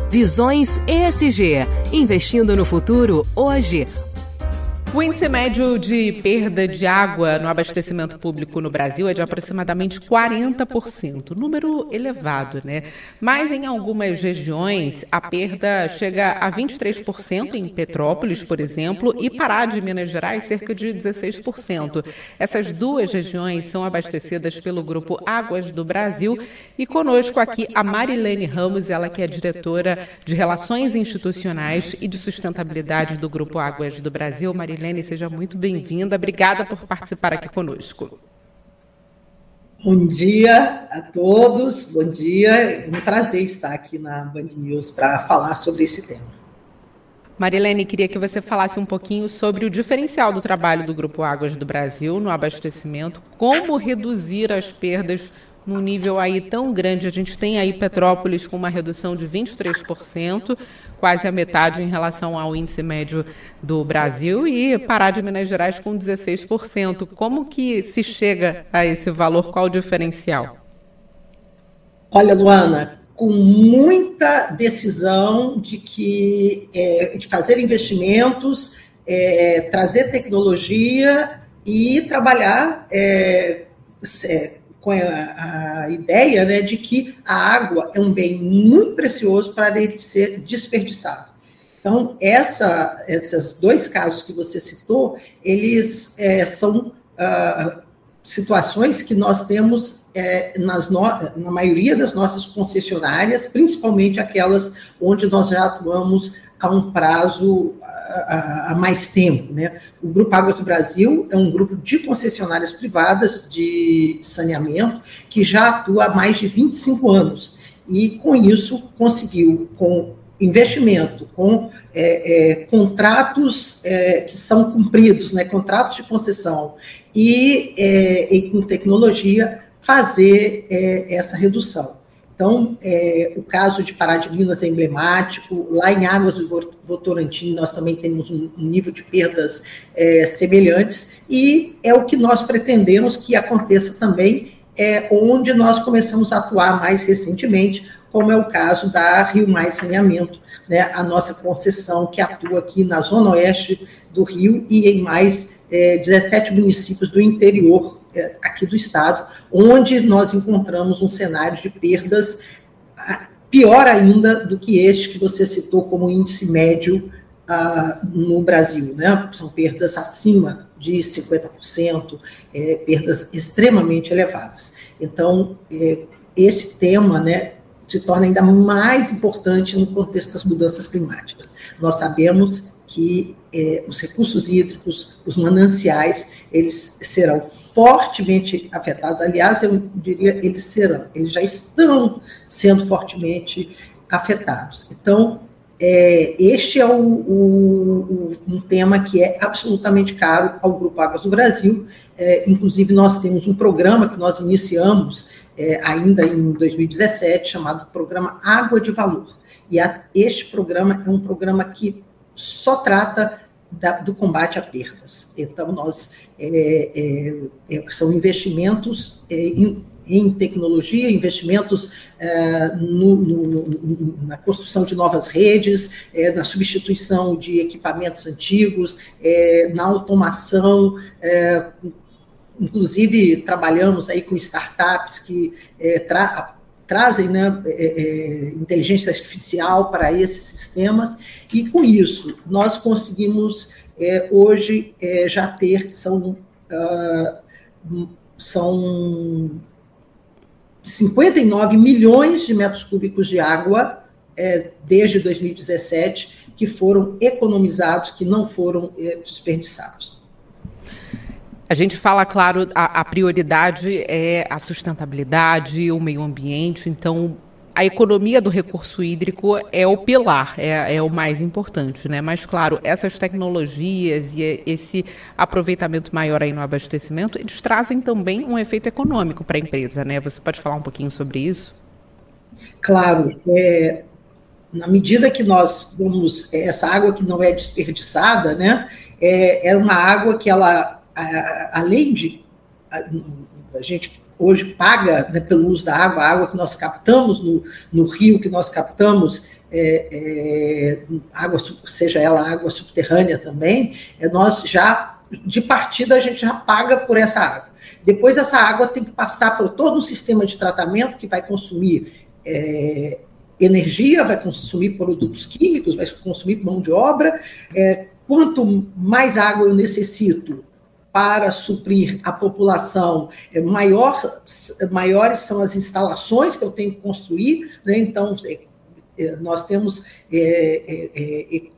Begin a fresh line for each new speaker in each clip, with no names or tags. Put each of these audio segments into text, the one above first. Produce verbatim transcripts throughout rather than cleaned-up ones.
Visões E S G, investindo no futuro hoje.
O índice médio de perda de água no abastecimento público no Brasil é de aproximadamente quarenta por cento, número elevado, né? Mas em algumas regiões a perda chega a vinte e três por cento, em Petrópolis, por exemplo, e Pará de Minas Gerais, cerca de dezesseis por cento. Essas duas regiões são abastecidas pelo Grupo Águas do Brasil e conosco aqui a Marilene Ramos, ela que é diretora de Relações Institucionais e de Sustentabilidade do Grupo Águas do Brasil. Marilene, Marilene, seja muito bem-vinda. Obrigada por participar aqui conosco.
Bom dia a todos. Bom dia. É um prazer estar aqui na Band News para falar sobre esse tema.
Marilene, queria que você falasse um pouquinho sobre o diferencial do trabalho do Grupo Águas do Brasil no abastecimento, como reduzir as perdas num nível aí tão grande. A gente tem aí Petrópolis com uma redução de vinte e três por cento, quase a metade em relação ao índice médio do Brasil, e Pará de Minas Gerais com dezesseis por cento. Como que se chega a esse valor? Qual o diferencial?
Olha, Luana, com muita decisão de, que, é, de fazer investimentos, é, trazer tecnologia e trabalhar é, é, com a, a ideia, né, de que a água é um bem muito precioso para ele ser desperdiçado. Então, essa, esses dois casos que você citou, eles é, são ah, situações que nós temos é, nas no, na maioria das nossas concessionárias, principalmente aquelas onde nós já atuamos há um prazo há mais tempo, né? O Grupo Águas do Brasil é um grupo de concessionárias privadas de saneamento que já atua há mais de vinte e cinco anos e, com isso, conseguiu, com investimento, com é, é, contratos é, que são cumpridos, né? Contratos de concessão e, é, e com tecnologia, fazer é, essa redução. Então, é, o caso de Pará de Minas é emblemático. Lá em Águas do Votorantim, nós também temos um, um nível de perdas é, semelhantes, e é o que nós pretendemos que aconteça também, é, onde nós começamos a atuar mais recentemente, como é o caso da Rio Mais Saneamento, né, a nossa concessão que atua aqui na zona oeste do Rio e em mais é, dezessete municípios do interior aqui do estado, onde nós encontramos um cenário de perdas pior ainda do que este que você citou como índice médio uh, no Brasil, né? São perdas acima de cinquenta por cento, é, perdas extremamente elevadas. Então, é, esse tema, né, se torna ainda mais importante no contexto das mudanças climáticas. Nós sabemos que eh, os recursos hídricos, os mananciais, eles serão fortemente afetados. Aliás, eu diria, eles serão, eles já estão sendo fortemente afetados. Então, eh, este é o, o, o, um tema que é absolutamente caro ao Grupo Águas do Brasil. Eh, inclusive, nós temos um programa que nós iniciamos eh, ainda em dois mil e dezessete, chamado Programa Água de Valor. E a, este programa é um programa que só trata da, do combate a perdas. Então, nós é, é, é, são investimentos é, em, em tecnologia, investimentos é, no, no, na construção de novas redes, é, na substituição de equipamentos antigos, é, na automação. É, inclusive, trabalhamos aí com startups que é, tra- trazem, né, é, é, inteligência artificial para esses sistemas, e com isso nós conseguimos é, hoje é, já ter, são, uh, são cinquenta e nove milhões de metros cúbicos de água é, desde dois mil e dezessete que foram economizados, que não foram é, desperdiçados.
A gente fala, claro, a, a prioridade é a sustentabilidade, o meio ambiente, então a economia do recurso hídrico é o pilar, é, é o mais importante, né? Mas, claro, essas tecnologias e esse aproveitamento maior aí no abastecimento, eles trazem também um efeito econômico para a empresa, né? Você pode falar um pouquinho sobre isso?
Claro, é, na medida que nós vamos, essa água que não é desperdiçada, né, é, é uma água que ela, a, além de a, a gente hoje paga, né, pelo uso da água, a água que nós captamos no, no rio, que nós captamos, é, é, água, seja ela água subterrânea também, é, nós já, de partida, a gente já paga por essa água. Depois essa água tem que passar por todo um sistema de tratamento que vai consumir é, energia, vai consumir produtos químicos, vai consumir mão de obra. É, quanto mais água eu necessito para suprir a população, é, maior, maiores são as instalações que eu tenho que construir, né? Então, é, nós temos é, é, é,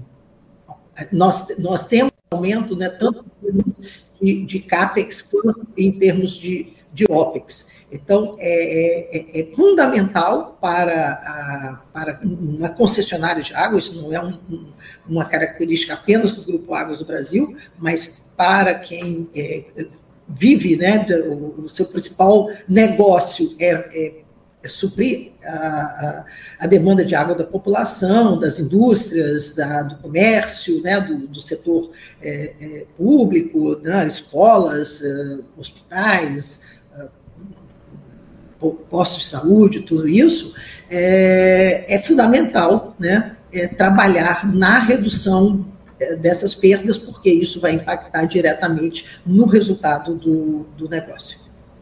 nós, nós temos aumento, né, tanto de, de CAPEX quanto em termos de, de OPEX. Então, é, é, é fundamental para, a, para uma concessionária de água, isso não é um, um, uma característica apenas do Grupo Águas do Brasil, mas para quem é, vive, né, o, o seu principal negócio é, é, é suprir a, a, a demanda de água da população, das indústrias, da, do comércio, né, do, do setor é, é, público, né, escolas, uh, hospitais, postos de saúde, tudo isso, é, é fundamental, né, é, trabalhar na redução dessas perdas, porque isso vai impactar diretamente no resultado do, do negócio.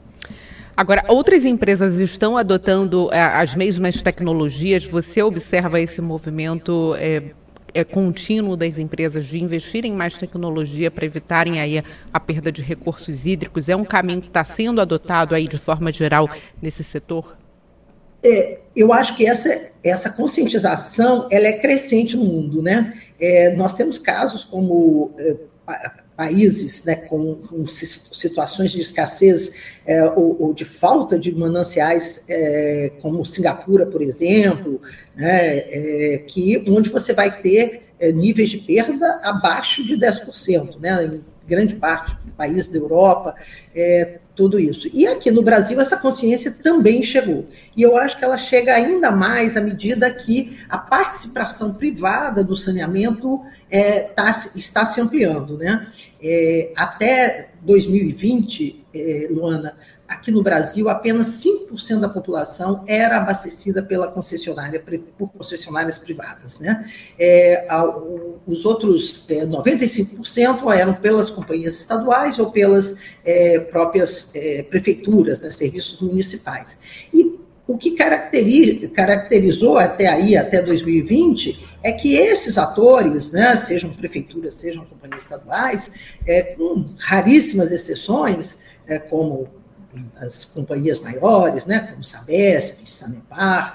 Agora, outras empresas estão adotando as mesmas tecnologias? Você observa esse movimento é, é, contínuo das empresas de investirem em mais tecnologia para evitarem aí a perda de recursos hídricos? É um caminho que está sendo adotado aí de forma geral nesse setor?
É, eu acho que essa, essa conscientização ela é crescente no mundo, né? É, nós temos casos como é, pa, países, né, com, com situações de escassez é, ou, ou de falta de mananciais, é, como Singapura, por exemplo, né, é, que, onde você vai ter é, níveis de perda abaixo de dez por cento, né, em grande parte do país da Europa, é, tudo isso. E aqui no Brasil essa consciência também chegou. E eu acho que ela chega ainda mais à medida que a participação privada do saneamento é, tá, está se ampliando, né? É, até dois mil e vinte, é, Luana, aqui no Brasil, apenas cinco por cento da população era abastecida pela concessionária, por concessionárias privadas, né? É, os outros é, noventa e cinco por cento eram pelas companhias estaduais ou pelas é, próprias é, prefeituras, né, serviços municipais. E o que caracterizou até aí, até dois mil e vinte, é que esses atores, né, sejam prefeituras, sejam companhias estaduais, é, com raríssimas exceções, é, como as companhias maiores, né, como Sabesp, Sanepar,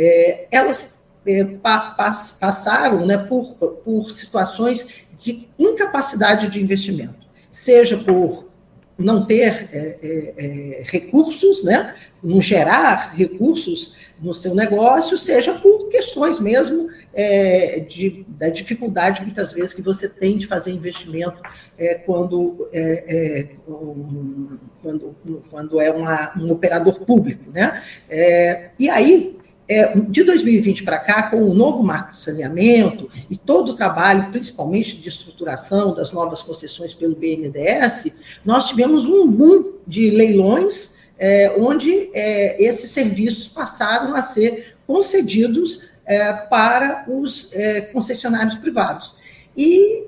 é, elas é, pa, pas, passaram, né, por, por situações de incapacidade de investimento, seja por não ter é, é, recursos, né, não gerar recursos no seu negócio, seja por questões mesmo é, de, da dificuldade, muitas vezes, que você tem de fazer investimento é, quando, é, é, um, quando, quando é uma, um operador público, né? É, e aí, é, de dois mil e vinte para cá, com o novo marco de saneamento e todo o trabalho, principalmente de estruturação das novas concessões pelo B N D E S, nós tivemos um boom de leilões, é, onde é, esses serviços passaram a ser concedidos é, para os é, concessionários privados. E,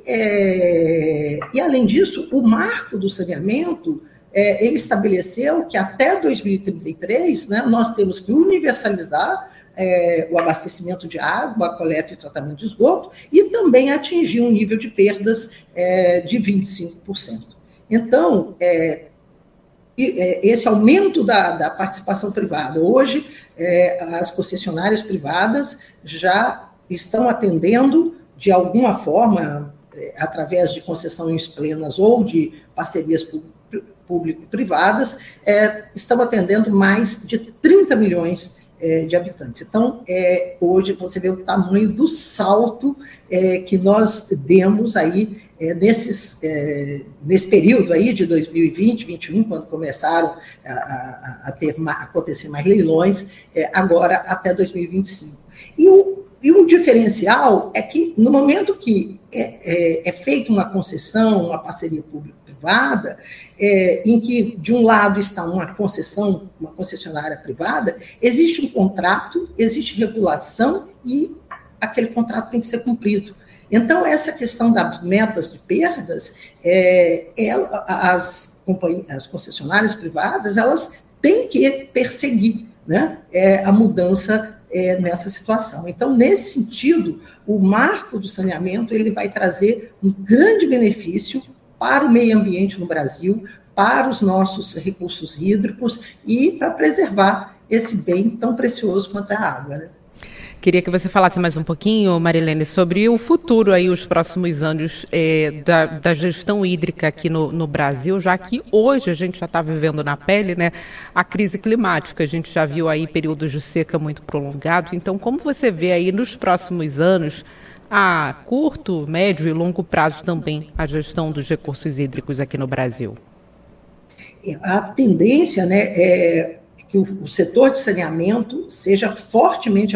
é, e, além disso, o marco do saneamento, é, ele estabeleceu que até dois mil e trinta e três, né, nós temos que universalizar é, o abastecimento de água, a coleta e tratamento de esgoto, e também atingir um nível de perdas é, de vinte e cinco por cento. Então, é, esse aumento da, da participação privada, hoje, é, as concessionárias privadas já estão atendendo, de alguma forma, é, através de concessões plenas ou de parcerias público-privadas, é, estão atendendo mais de trinta milhões é, de habitantes. Então, é, hoje, você vê o tamanho do salto é, que nós demos aí É, nesses, é, nesse período aí de dois mil e vinte, vinte e um, quando começaram a, a, a, ter, a acontecer mais leilões, é, agora até dois mil e vinte e cinco. E o, e o diferencial é que, no momento que é, é, é feita uma concessão, uma parceria público-privada, é, em que, de um lado, está uma concessão, uma concessionária privada, existe um contrato, existe regulação e aquele contrato tem que ser cumprido. Então, essa questão das metas de perdas, é, ela, as, as concessionárias privadas, elas têm que perseguir, né, é, a mudança é, nessa situação. Então, nesse sentido, o marco do saneamento ele vai trazer um grande benefício para o meio ambiente no Brasil, para os nossos recursos hídricos e para preservar esse bem tão precioso quanto é a água, né?
Queria que você falasse mais um pouquinho, Marilene, sobre o futuro aí, os próximos anos é, da, da gestão hídrica aqui no, no Brasil, já que hoje a gente já está vivendo na pele, né, a crise climática. A gente já viu aí períodos de seca muito prolongados. Então, como você vê aí nos próximos anos, a curto, médio e longo prazo também, a gestão dos recursos hídricos aqui no Brasil?
A tendência, né, é que o, o setor de saneamento seja fortemente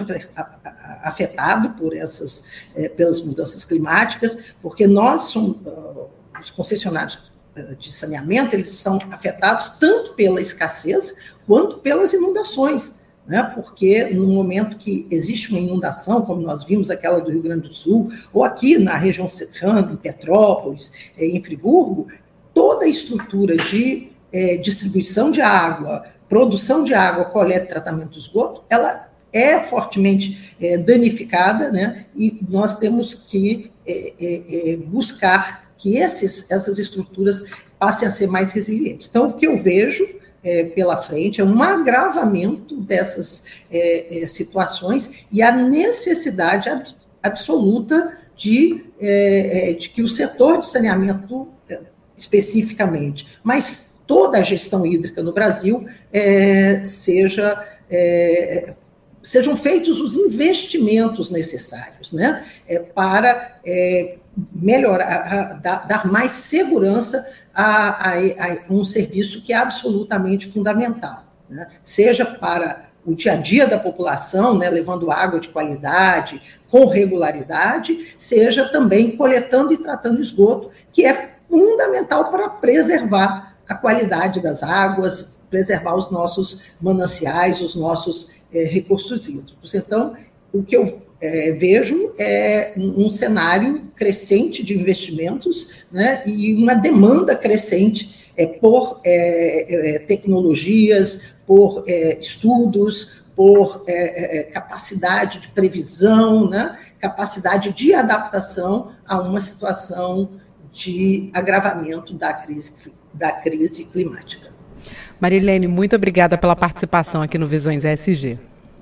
afetado por essas, é, pelas mudanças climáticas, porque nós somos, uh, os concessionários de saneamento, eles são afetados tanto pela escassez quanto pelas inundações, né? Porque no momento que existe uma inundação, como nós vimos aquela do Rio Grande do Sul, ou aqui na região serrana, em Petrópolis, é, em Friburgo, toda a estrutura de é, distribuição de água, produção de água, coleta e tratamento de esgoto, ela é fortemente é, danificada, né? E nós temos que é, é, é, buscar que esses, essas estruturas passem a ser mais resilientes. Então, o que eu vejo é, pela frente é um agravamento dessas é, é, situações e a necessidade ab- absoluta de, é, de que o setor de saneamento, é, especificamente, mas toda a gestão hídrica no Brasil é, seja, é, sejam feitos os investimentos necessários, né, é, para é, melhorar, a, dar, dar mais segurança a, a, a um serviço que é absolutamente fundamental, né, seja para o dia a dia da população, né, levando água de qualidade, com regularidade, seja também coletando e tratando esgoto, que é fundamental para preservar a qualidade das águas, preservar os nossos mananciais, os nossos é, recursos hídricos. Então, o que eu é, vejo é um, um cenário crescente de investimentos, né, e uma demanda crescente é, por é, é, tecnologias, por é, estudos, por é, é, capacidade de previsão, né, capacidade de adaptação a uma situação de agravamento da crise da crise climática.
Marilene, muito obrigada pela participação aqui no Visões E S G.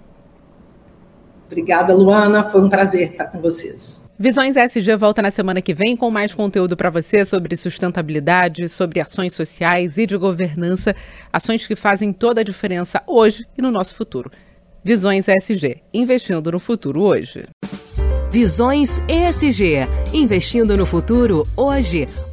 Obrigada, Luana, foi um prazer estar com vocês.
Visões E S G volta na semana que vem com mais conteúdo para você sobre sustentabilidade, sobre ações sociais e de governança, ações que fazem toda a diferença hoje e no nosso futuro. Visões E S G, investindo no futuro hoje.
Visões E S G, investindo no futuro hoje.